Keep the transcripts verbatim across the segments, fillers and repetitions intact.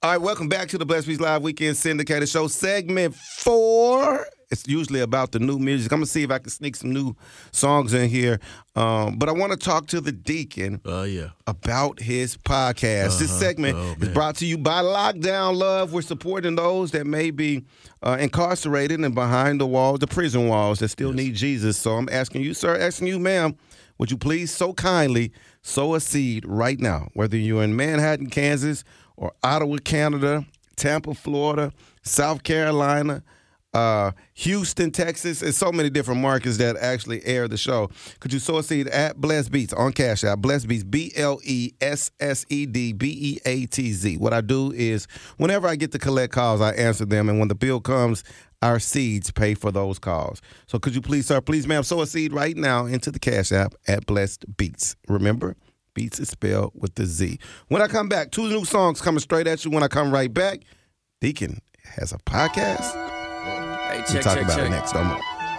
All right, welcome back to the Blessed Beats Live Weekend Syndicated Show, segment four. It's usually about the new music. I'm going to see if I can sneak some new songs in here. Um, but I want to talk to the Deacon uh, yeah. about his podcast. Uh-huh. This segment oh, is brought to you by Lockdown Love. We're supporting those that may be uh, incarcerated and behind the walls, the prison walls, that still yes. need Jesus. So I'm asking you, sir, asking you, ma'am, would you please so kindly sow a seed right now, whether you're in Manhattan, Kansas, or Ottawa, Canada, Tampa, Florida, South Carolina, uh, Houston, Texas, and so many different markets that actually air the show. Could you sow a seed at Blessed Beats on Cash App? Blessed Beats, B L E S S E D B E A T Z. What I do is whenever I get to collect calls, I answer them, and when the bill comes, our seeds pay for those calls. So could you please, sir, please, ma'am, sow a seed right now into the Cash App at Blessed Beats. Remember, Beats is spelled with the Z. When I come back, two new songs coming straight at you. When I come right back, Deacon has a podcast. Hey, check, we'll talk check, about check. it next. Don't move.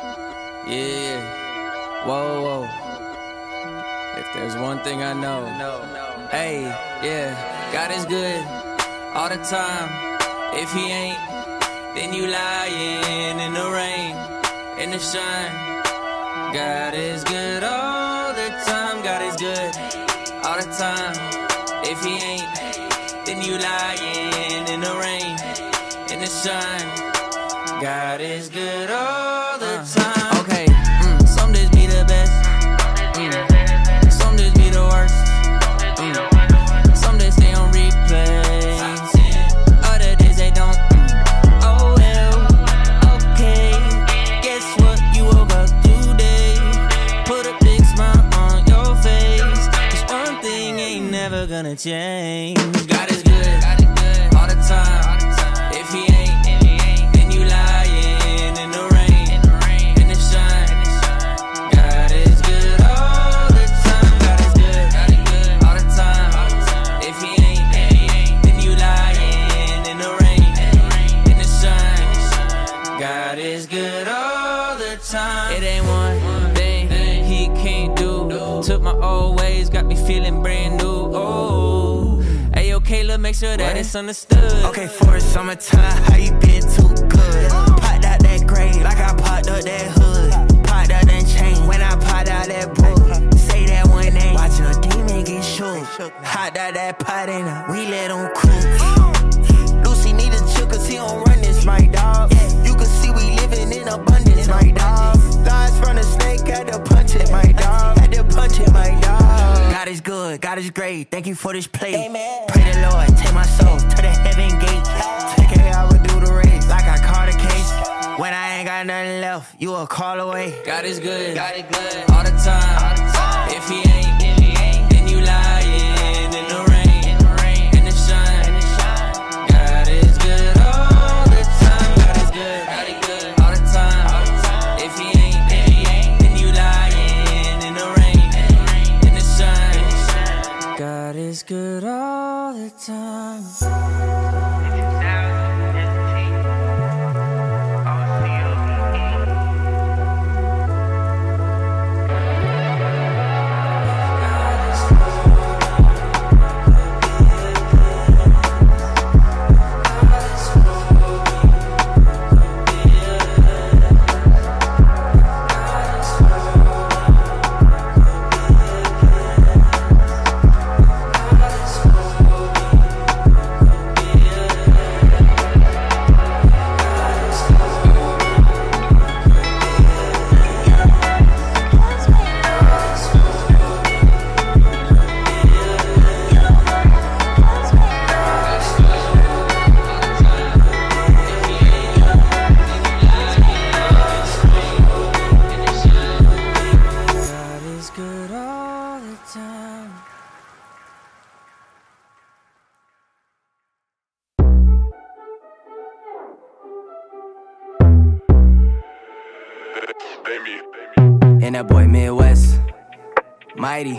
Yeah. Whoa, whoa. If there's one thing I know, no, no. Hey, yeah. God is good all the time. If he ain't, then you lying in the rain, in the shine. God is good all the time. God is good all the time. If he ain't, then you lying in the rain, in the shine. God is good all the time. Okay, mm, some days be the best, mm. some days be the worst, mm. some days stay on replay, other days they don't. Mm. Oh well, okay. Guess what? You woke up today, put a big smile on your face. 'Cause one thing ain't never gonna change. God is good all the time. If he ain't, feeling brand new, oh. Ayo, Kayla, make sure that what? It's understood. Okay, for summertime, how you been too good? Popped out that gray, like I popped up that hood. Popped out that chain, when I popped out that book. Say that one name, watch a demon get shook. Hopped out that pot and we let him cook. Lucy need a chill cause he don't run this, my dog. You can see we living in abundance, my dog. Lies from the snake, had to punch it, my dog. Had to punch it, my dog. God is good, God is great, thank you for this play. Amen. Pray the Lord, take my soul to the heaven gate. Take care, I would do the race, like I caught a case. When I ain't got nothing left, you a call away. God is good, God is good, all the time. If he ain't, then you lying in the rain, in the shine. God is good all the time, God is good, God is good, all the time. If he ain't, then you lying in the rain, in the shine. God is good all the time. And that boy Midwest, mighty.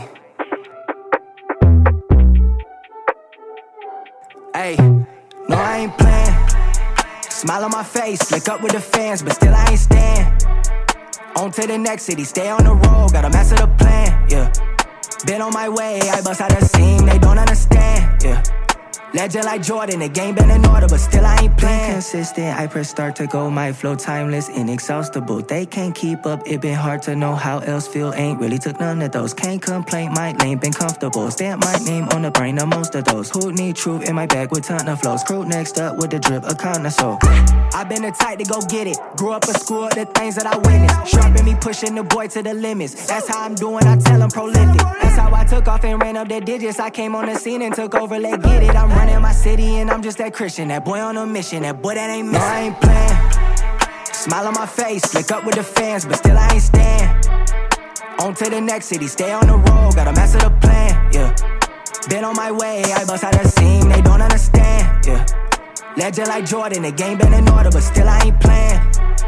Hey, no I ain't playing. Smile on my face, look up with the fans, but still I ain't stand. On to the next city, stay on the road, gotta master the plan, yeah. Been on my way, I bust out a seam, they don't understand, yeah. Legend like Jordan, the game been in order, but still I ain't playing. Consistent, I press start to go, my flow timeless, inexhaustible. They can't keep up, it been hard to know how else feel. Ain't really took none of those. Can't complain, my lane been comfortable. Stamp my name on the brain of most of those. Who need truth in my bag with ton of flows. Crew next up with the drip, a corner so. I been the type to go get it. Grew up a school of the things that I witnessed. Sharpen me, pushing the boy to the limits. That's how I'm doing, I tell him prolific. That's how I took off and ran up the digits. I came on the scene and took over, let get it. I'm running my city and I'm just that Christian. That boy on a mission, that boy that ain't missing. No, I ain't playing. Smile on my face, flick up with the fans, but still I ain't stand. On to the next city, stay on the road, gotta master the plan, yeah. Been on my way, I bust out the scene, they don't understand, yeah. Legend like Jordan, the game been in order, but still I ain't playing.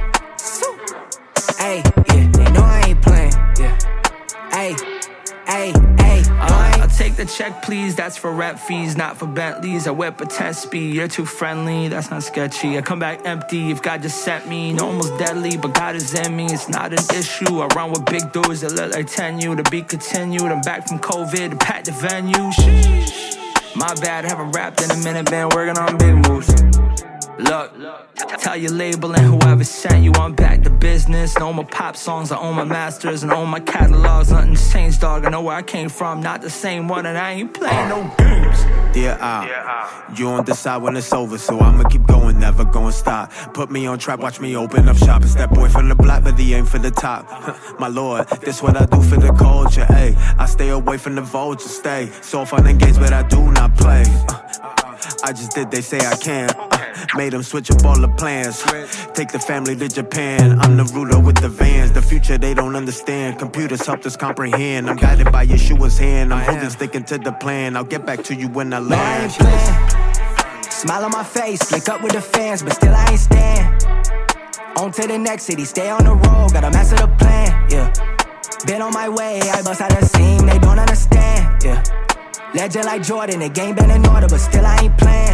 Ayy, yeah, they know I ain't playing, yeah. Ayy, ayy, ayy, no, I ain't. I'll take the check, please, that's for rep fees, not for Bentleys. I whip a ten speed, you're too friendly, that's not sketchy. I come back empty if God just sent me. No, almost deadly, but God is in me, it's not an issue. I run with big dudes that look like ten U. To be continued, I'm back from COVID to pack the venue. Sheesh. My bad, haven't rapped in a minute, been working on big moves. Look, tell your label and whoever sent you I'm back to business. I own my pop songs, I own my masters, and own my catalogs. Nothing's changed, dog, I know where I came from. Not the same one, and I ain't playing no games. Dear Al, you don't decide when it's over, so I'ma keep going, never gonna stop. Put me on track, watch me open up shop. It's that boy from the block, but he ain't for the top. My lord, this what I do for the culture, ayy. I stay away from the vultures, stay so fun and games, but I do not play. uh, I just did, they say I can. uh, Made them switch up all the plans. Take the family to Japan. I'm the ruler with the vans. The future they don't understand. Computers helped us comprehend. I'm guided by Yeshua's hand. I'm holding, sticking to the plan. I'll get back to you when I land. No, I ain't playing. Smile on my face, flick up with the fans, but still I ain't stand. On to the next city, stay on the road, gotta master the plan, yeah. Been on my way, I bust out the scene, they don't understand, yeah. Legend like Jordan, the game been in order, but still I ain't playing.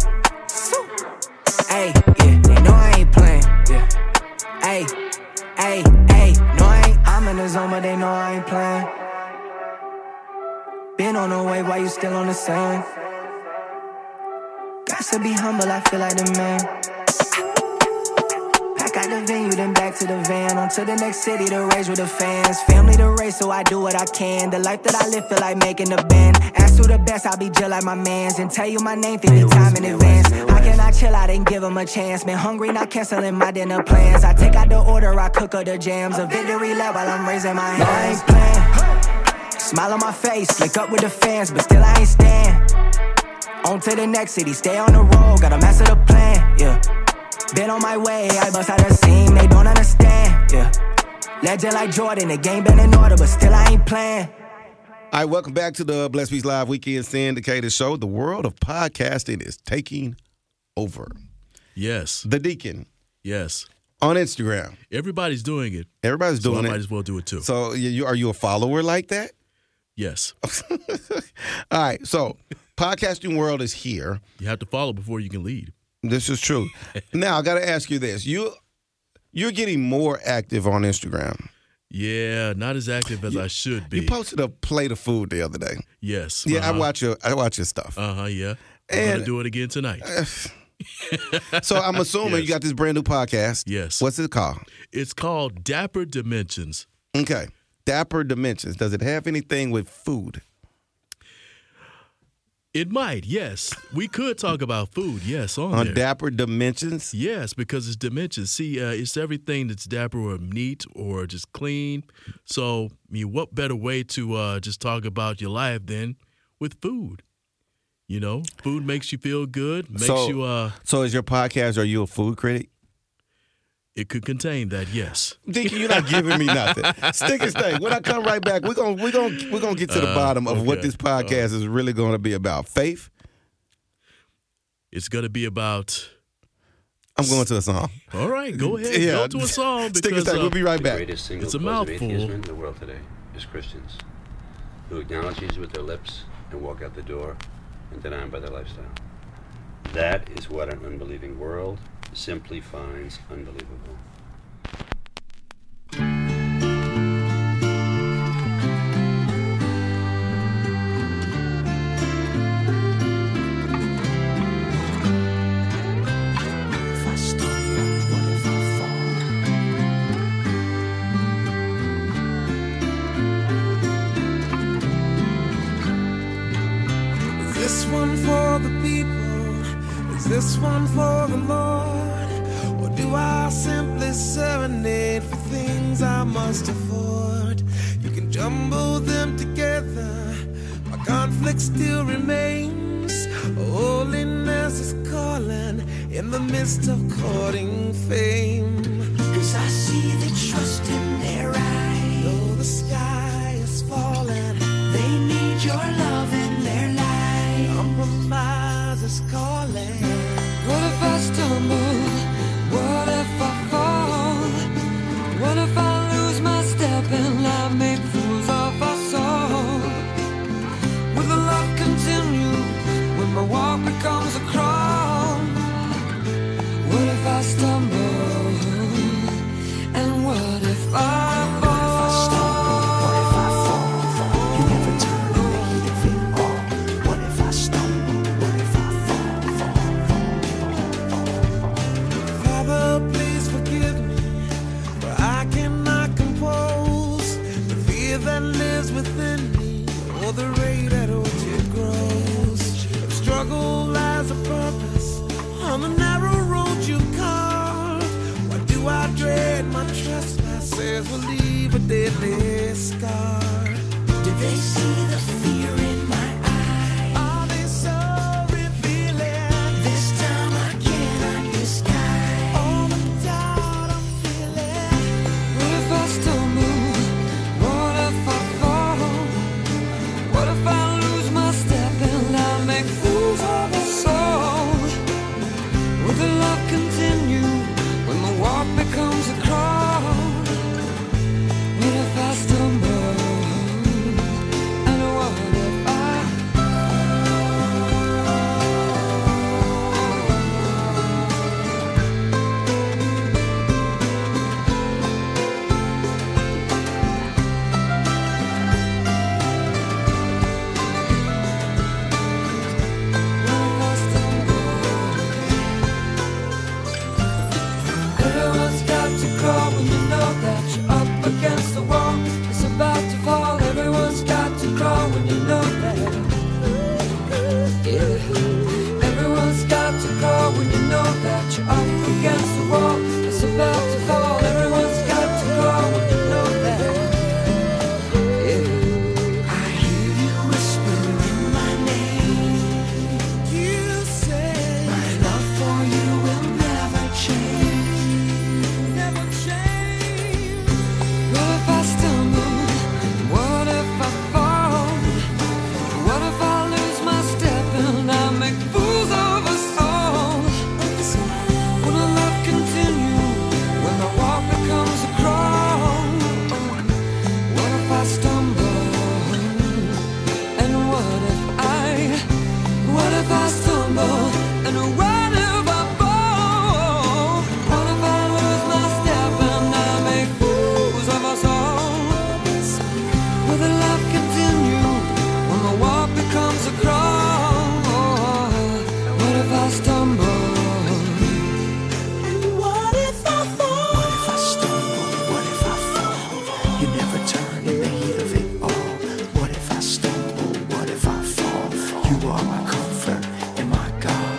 Ayy, yeah, they know I ain't playing, yeah. Ayy, ayy, ayy, no I ain't. I'm in the zone, but they know I ain't playing. Been on the way, why you still on the same? Got to be humble, I feel like the man. Pack out the venue, then back to the van. On to the next city to raise with the fans. Family to race, so I do what I can. The life that I live feel like making the band. Ask who the best, I'll be just like my mans. And tell you my name, fifty time in advance. How can I chill out and give them a chance? Been hungry, not canceling my dinner plans. I take out the order, I cook up the jams. A victory lap while I'm raising my hands. I ain't playing. Smile on my face, flick up with the fans, but still I ain't stand. On to the next city, stay on the road, gotta master the plan, yeah. Been on my way, I bust out the scene, they don't understand, yeah. Legend like Jordan, the game been in order, but still I ain't playing. All right, welcome back to the Blessed Peace Live Weekend Syndicated Show. The world of podcasting is taking over. Yes. The Deacon. Yes. On Instagram. Everybody's doing it. Everybody's so doing I it. might as well do it too. So you, are you a follower like that? Yes. All right, so podcasting world is here. You have to follow before you can lead. This is true. Now, I got to ask you this. You, you're getting more active on Instagram. Yeah, not as active as you, I should be. You posted a plate of food the other day. Yes. Yeah, uh-huh. I watch your I watch your stuff. Uh-huh, yeah. I'm and, going to do it again tonight. So I'm assuming yes. you got this brand new podcast. Yes. What's it called? It's called Dapper Dimensions. Okay. Dapper Dimensions. Does it have anything with food? It might, yes. We could talk about food, yes, on, on there. Dapper Dimensions? Yes, because it's dimensions. See, uh, it's everything that's dapper or neat or just clean. So, I mean, what better way to uh, just talk about your life than with food? You know, food makes you feel good, makes so, you... Uh, so is your podcast, are you a food critic? It could contain that, yes. Deacon, you're not giving me nothing. Stick and stay. When I come right back, we're gonna we're gonna we're gonna get to the uh, bottom of okay. what this podcast uh, is really gonna be about. Faith. It's gonna be about. I'm going to a song. All right, go ahead. Yeah. Go to a song. Because, Stick and stay. Uh, we'll be right back. The greatest single it's a cause mouthful. of atheism in the world today is Christians who acknowledge Jesus with their lips and walk out the door and deny him by their lifestyle. That is what an unbelieving world simply finds unbelievable. this one for the people? Is this one for the Lord? Or do I simply serenade for things I must afford? You can jumble them together, my conflict still remains. Holiness is calling in the midst of courting fame. Cause I see the trust in their eyes. Though the sky is falling, they need your love in their life. Compromise is calling. What if I stumble? What if I fall? What if I lose my step and I make fools of us all? Will the love continue when my walk becomes a crawl? What if I stumble? And what if I fall? What if I stumble? What if I fall? You never turn in the heat of it all. What if I stumble? What if I fall? Fall, fall. Father, please forgive me, for I cannot compose the fear that lives within me, or the rate at which it grows. If struggle as a purpose on the narrow road you carved, why do I dread my trespasses will leave a deadly scar? Do they see the fear in my eyes? Are they so revealing? This time I cannot disguise all the doubt I'm feeling. What if I stumble? What if I fall? What if I lose my step and I make fools of us all? Will the love continue when my walk becomes a crawl? What if I stumble? And what if I Everyone's got to crawl when you know that you're up against the wall. It's about to fall. Everyone's got to crawl when you know that. Yeah. Everyone's got to crawl when you know that you're up against the wall. It's about to fall. Everyone's got to crawl when you know that. Yeah. I hear you whispering my name. You say my love for you will never change. Never change. What if I stumble? What if I fall? What if I lose my step and I make fools of us all? Will the love continue when the walk becomes a crawl? What if I stumble? And what if I, what if I stumble? And what if I fall? What if I lose my step and I make fools of us all? Will the love continue when the walk becomes a crawl? What if I stumble? And what if I fall? What if I stumble? What if I fall? You never turn in the heat of it all. What if I stumble? What if I fall? You are my comfort and my God.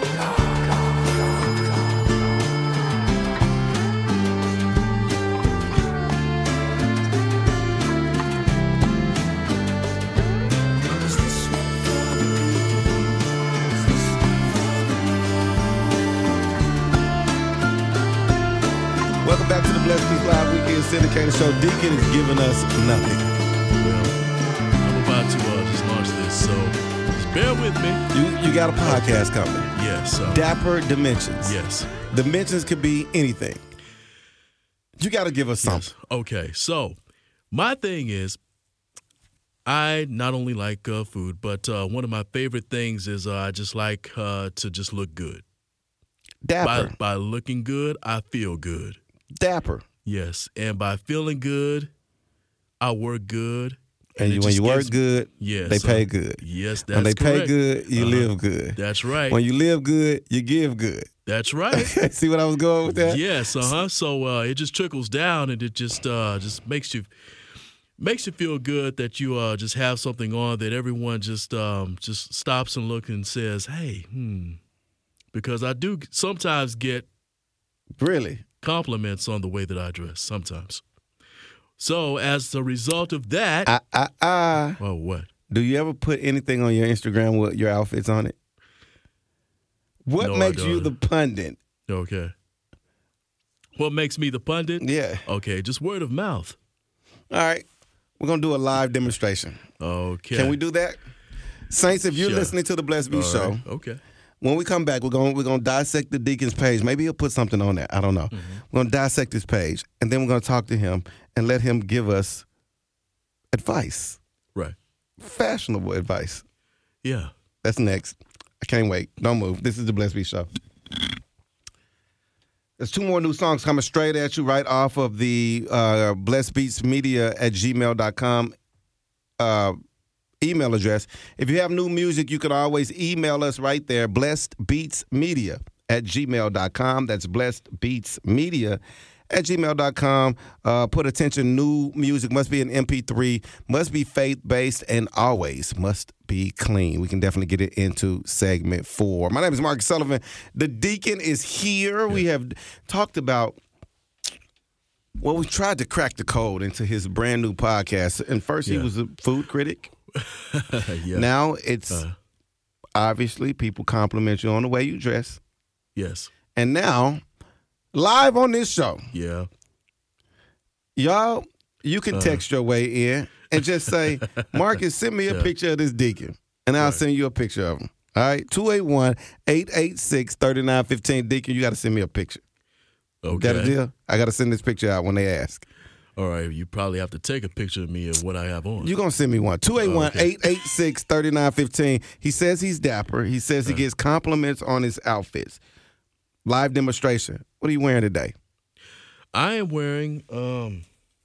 Is this one for the people? Is this one for the Welcome back to the Blessed Peace Live Weekend Syndicated Show. Deacon is giving us nothing. Well, I'm about to uh, just launch this, so just bear with me. You you got a podcast coming. Yes. Uh, Dapper Dimensions. yes. Dimensions could be anything. You got to give us something. Yes. Okay. So my thing is, I not only like uh, food, but uh, one of my favorite things is uh, I just like uh, to just look good. Dapper. By, by looking good, I feel good. Dapper. Yes. And by feeling good, I work good. And it you, when just you work gives- good, Yes, they uh, pay good. Yes, that's When they pay correct. good, you Uh-huh. live good. That's right. When you live good, you give good. That's right. See what I was going with that? Yes, uh huh. So uh, it just trickles down, and it just uh, just makes you makes you feel good that you uh, just have something on that everyone just um, just stops and looks and says, hey, hmm. Because I do sometimes get really compliments on the way that I dress sometimes. So as a result of that. I, I, I, oh, what? Do you ever put anything on your Instagram with your outfits on it? What No, makes I you don't. the pundit? Okay. What makes me the pundit? Yeah. Okay, just word of mouth. All right. We're going to do a live demonstration. Okay. Can we do that? Saints, if you're Sure. listening to the Blessed Beat All Show, right. Okay. when we come back, we're going we're going to dissect the deacon's page. Maybe he'll put something on there. I don't know. Mm-hmm. We're going to dissect his page, and then we're going to talk to him and let him give us advice. Right. Fashionable advice. Yeah. That's next. I can't wait. Don't move. This is the Blessed Beat Show. There's two more new songs coming straight at you right off of the uh, blessed beats media at gmail dot com uh, email address. If you have new music, you can always email us right there, blessedbeatsmedia at gmail dot com. That's blessedbeatsmedia at gmail dot com. Uh, put attention, new music must be an M P three, must be faith-based, and always must be clean. We can definitely get it into segment four. My name is Mark Sullivan. The deacon is here. We have talked about, well, we tried to crack the code into his brand new podcast. And first he Yeah. was a food critic. Yeah. Now it's Uh. obviously people compliment you on the way you dress. Yes. And now, live on this show, Yeah. y'all, you can text your way in and just say, Marcus, send me a Yeah. picture of this deacon, and I'll Right. send you a picture of him. All right, two eight one, eight eight six, three nine one five. Deacon, you got to send me a picture. Okay. Got a deal? I got to send this picture out when they ask. All right. You probably have to take a picture of me and what I have on. You're going to send me one. two eight one, eight eight six, three nine one five. He says he's dapper. He says he gets compliments on his outfits. Live demonstration. What are you wearing today? I am wearing, um,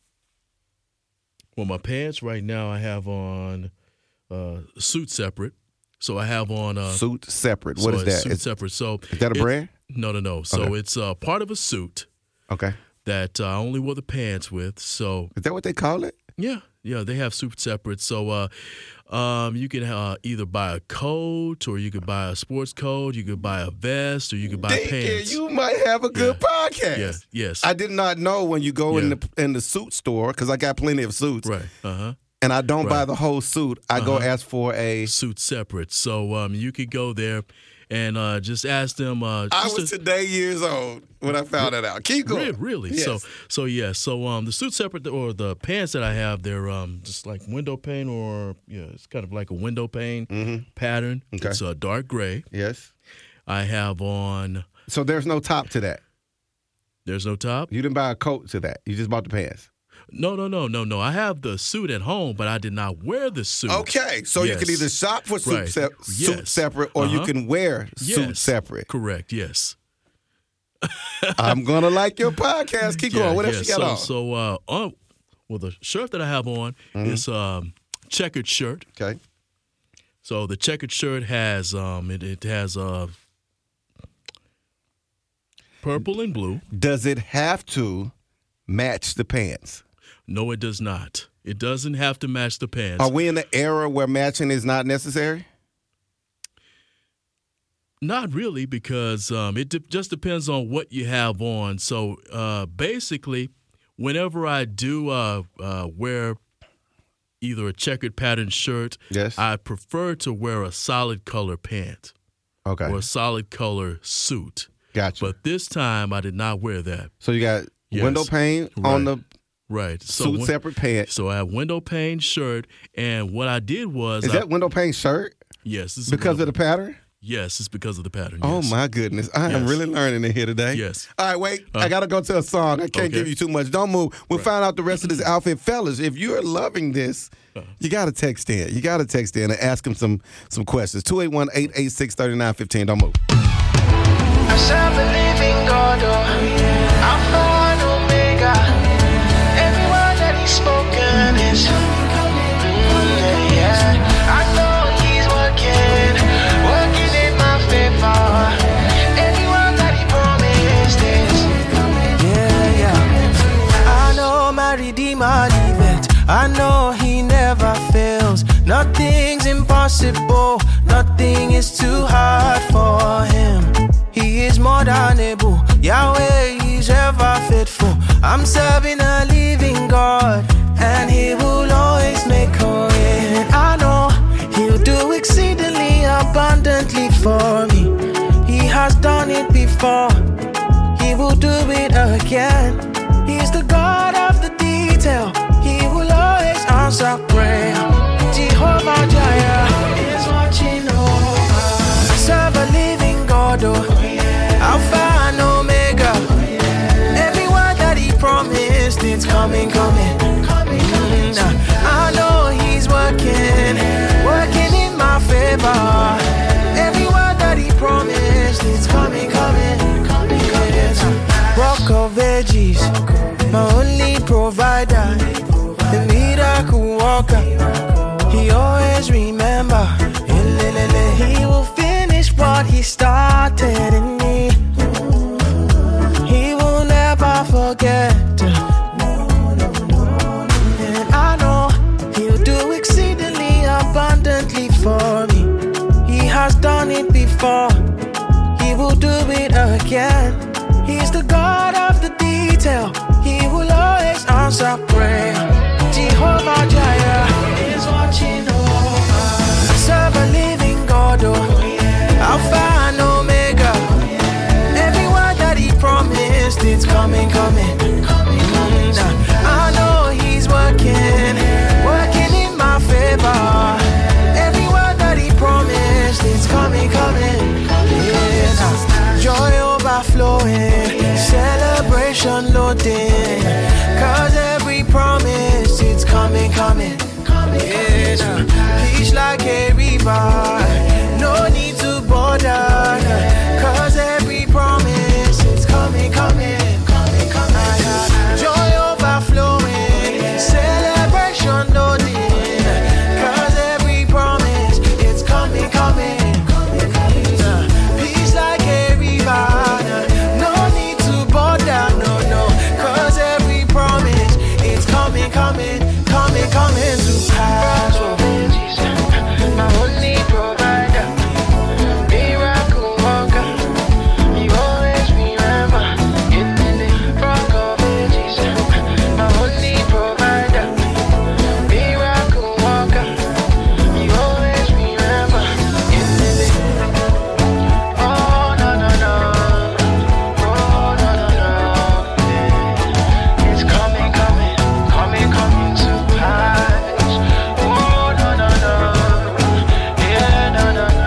well, my pants right now I have on uh, suit separate. So I have on uh, Suit separate. What so is it's that? Suit Is, separate. So is that a it- brand? No, no, no. So Okay. it's uh, part of a suit Okay. that uh, I only wear the pants with. So Is that what they call it? yeah, yeah, they have suit separate. So uh, um, you can uh, either buy a coat, or you could buy a sports coat. You could buy a vest, or you could buy Deacon, pants. you might have a good Yeah. podcast. Yeah, yes. I did not know when you go in Yeah. the in the suit store, because I got plenty of suits, Right. Uh huh. and I don't buy Right. the whole suit. I go Uh-huh. ask for a. Suit separate. So um, you could go there and uh, just ask them. Uh, I just was to- today years old when I found that out. Keep going. Re- Really? Yes. So, so yeah. So, um, the suit separate or the pants that I have, they're um just like window pane, or yeah, it's kind of like a window pane pattern. Mm-hmm. Okay. It's a dark gray. Yes. I have on. So there's no top to that. There's no top. You didn't buy a coat to that. You just bought the pants. No, no, no, no, no. I have the suit at home, but I did not wear the suit. Okay, so you Yes. can either shop for suit, Right. sep- suit Yes. separate, or you Uh-huh. can wear suit Yes. separate. Correct. Yes. I'm gonna like your podcast. Keep going. What else you got so, on? So, uh, on, well, the shirt that I have on Mm-hmm. is um checkered shirt. Okay. So the checkered shirt has um it, it has uh purple and blue. Does it have to match the pants? No, it does not. It doesn't have to match the pants. Are we in the era where matching is not necessary? Not really, because um, it de- just depends on what you have on. So uh, basically, whenever I do uh, uh, wear either a checkered pattern shirt, Yes. I prefer to wear a solid color pant Okay. or a solid color suit. Gotcha. But this time, I did not wear that. So you got Yes. window pane on Right. the Right. So suit when- separate pants. So I have window pane shirt, and what I did was Is I, that window pane shirt yes, this is because window, of the pattern? yes, it's because of the pattern. Oh yes. my goodness. I am Yes. really learning in here today. Yes. All right, wait. Uh, I got to go to a song. I can't okay. give you too much. Don't move. We'll find out the rest of this outfit. Fellas, if you're loving this, Uh-huh. you got to text in. You got to text in and ask him some some questions. two eight one, eight eight six, three nine one five. Don't move. I shall believe in God, oh, Alpha and Omega. Every word that He's spoken is, mm, yeah. I know He's working, working in my favor. Every word that He promised is, yeah, yeah. I know my Redeemer liveth. I know I'm serving a living God, and He will always make a way. And I know He'll do exceedingly abundantly for me. He has done it before, He will do it again. He's the God of the detail, He will always answer prayer. Jehovah Jireh is watching over. Serve a living God, oh, Alpha and Omega. Every word that He promised, it's coming, coming. Mm, I know He's working, working in my favor. Every word that He promised, it's coming, coming. Yes. Rock of Ages, my only provider, the miracle worker. He always remember. He will finish what He started in me. He will never forget. And I know He'll do exceedingly abundantly for me. He has done it before, He will do it again. He's the God of the detail, He will always answer prayer. Jehovah Jireh is watching over. Serve a living God, oh, Alpha and Omega. Every word that He promised, it's coming, coming. Mm, I know He's working, working in my favor. Every word that He promised, it's coming, coming. Yes. Joy overflowing, celebration loading. Cause every promise, it's coming, coming. Yes. Peace like a river, no need to bother. Cause every promise, it's coming, coming. Joy overflowing, celebration loading. Cause every promise, it's coming, coming. Peace like a river, no need to bother, no, no. Cause every promise, it's coming, coming, coming, coming to pass. My only provider, miracle worker. You always remember. In the name Rock of Ages. My only provider, miracle worker. You always remember. In the name. Oh no no no. Oh no no no. It's coming, coming, coming, coming to pass. Oh no no no. Yeah no no no.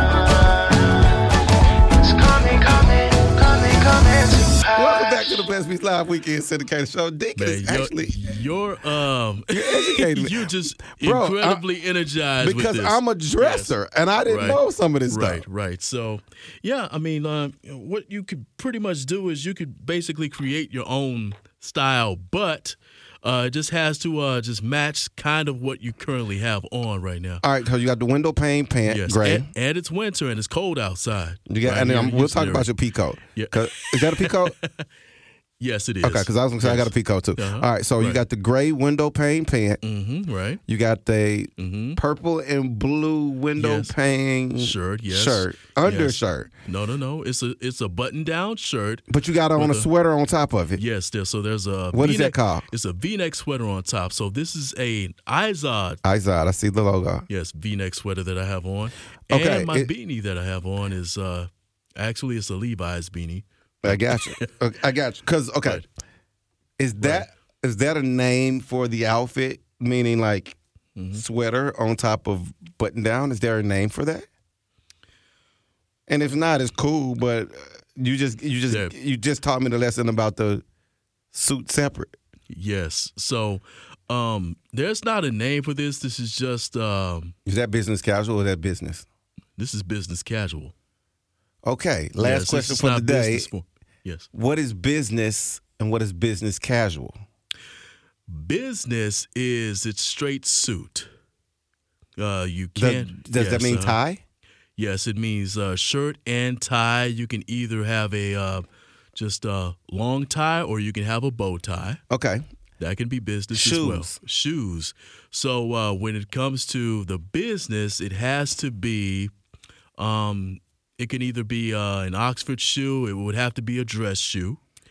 It's coming, coming, coming, coming to pass. Welcome back to the Blessed Beats Live Weekend Syndicated Show. Dick Man, is you're, actually you're um You're educating me. you're just Bro, incredibly energized because with this. I'm a dresser and I didn't Right. know some of this Right, stuff. right. So, yeah, I mean, uh, what you could pretty much do is you could basically create your own style, but uh, it just has to uh, just match kind of what you currently have on right now. All right, so you got the window pane pant, Yes, gray. and, and it's winter and it's cold outside. You got, right and then here I'm, in we'll Houston talk area. about your peacoat. Yeah. 'Cause- Is that a peacoat? Yes, it is. Okay, because I was going to say I got a peacoat too. Uh-huh. All right, so you Right. got the gray window pane pant. Mm-hmm, right. You got the Mm-hmm. purple and blue window Yes. pane Shirt, yes. shirt, Yes. undershirt. No, no, no. It's a it's a button down shirt. But you got on a With a- sweater on top of it. Yes, there. So there's a What is that V-neck- called? It's a V-neck sweater on top. So this is a Izod. Izod, I see the logo. Yes, V-neck sweater that I have on. Okay, And my it- beanie that I have on is uh actually it's a Levi's beanie. I got you. Okay, I got you. Because okay, Right. is that is that a name for the outfit? Meaning like Mm-hmm. sweater on top of button down? Is there a name for that? And if not, it's cool. But uh, you just you just Yeah. you just taught me the lesson about the suit separate. Yes. So um there's not a name for this. This is just um Is that business casual or is that business? this is business casual. Okay. Last Yes, question it's for the not day. business for- yes. What is business and what is business casual? Business is its straight suit. Uh you The- can't does that yes, mean uh, tie? Yes, it means uh, shirt and tie. You can either have a uh, just a long tie or you can have a bow tie. Okay. That can be business as well. Shoes. Shoes. So uh, when it comes to the business, it has to be. Um, it can either be uh, an Oxford shoe. It would have to be a dress shoe.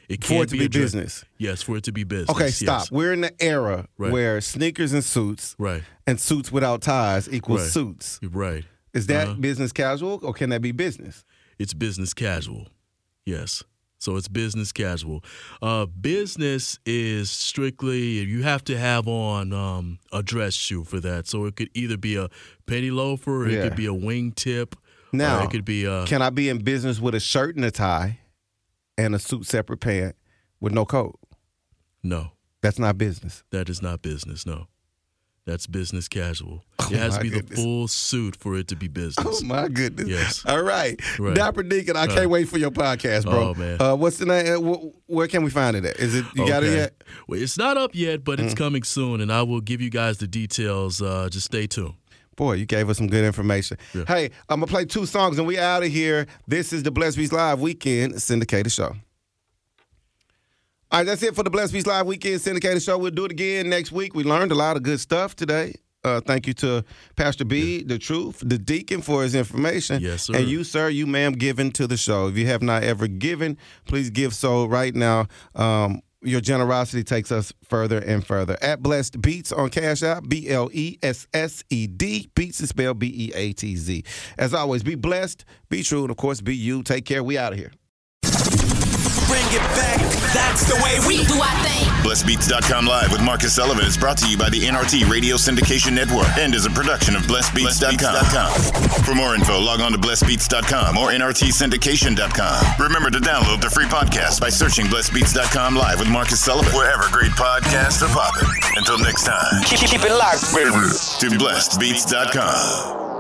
It For can it to be, be a dress- business. Yes, for it to be business. Okay, yes. stop. We're in the era Right. where sneakers and suits Right. and suits without ties equals Right. suits. Right. Is that Uh-huh. business casual or can that be business? It's business casual. Yes. So it's business casual. Uh, business is strictly, you have to have on um, a dress shoe for that. So it could either be a penny loafer, or Yeah. it could be a wingtip. Now, or it could be a, can I be in business with a shirt and a tie and a suit separate pant with no coat? no, That's not business. that is not business. No. That's business casual. Oh, It has to my be goodness. the full suit for it to be business. Oh, my goodness. Yes. All right. Right. Dapper Deacon, I can't Uh, wait for your podcast, bro. Oh, man. Uh, what's the name? Uh, wh- where can we find it at? Is it, you got it Okay. yet? Well, it's not up yet, but Mm. it's coming soon, and I will give you guys the details. Uh, just stay tuned. Boy, you gave us some good information. Yeah. Hey, I'm going to play two songs and we out of here. This is the Blessed Beats Live Weekend Syndicated Show. All right, that's it for the Blessed Beats Live Weekend Syndicated Show. We'll do it again next week. We learned a lot of good stuff today. Uh, thank you to Pastor B, yeah. the Truth, the Deacon for his information. Yes, sir. And you, sir, you, ma'am, given to the show. If you have not ever given, please give so right now. Um, your generosity takes us further and further. At Blessed Beats on Cash App, B L E S S E D. Beats is spelled B E A T Z. As always, be blessed, be true, and of course, be you. Take care. We out of here. Bring it back. That's the way we do our thing. Blessed Beats dot com Live with Marcus Sullivan is brought to you by the N R T Radio Syndication Network and is a production of Blessed Beats dot com. For more info, log on to Blessed Beats dot com or N R T Syndication dot com. Remember to download the free podcast by searching Blessed Beats dot com Live with Marcus Sullivan, wherever great podcasts are popping. Until next time, Keep, keep it locked, baby. to Blessed Beats dot com.